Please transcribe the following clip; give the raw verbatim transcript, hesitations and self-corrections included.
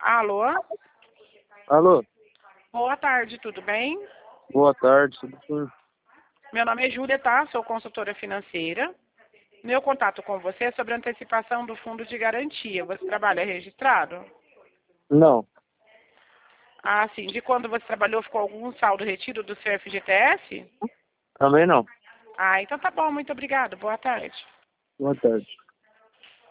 Alô? Alô? Boa tarde, tudo bem? Boa tarde, tudo bem? Meu nome é Júlia, tá? Sou consultora financeira. Meu contato com você é sobre a antecipação do fundo de garantia. Você trabalha registrado? Não, Ah, sim. De quando você trabalhou, ficou algum saldo retido do seu F G T S? também não. Ah, então tá bom. Muito obrigado. Boa tarde. Boa tarde.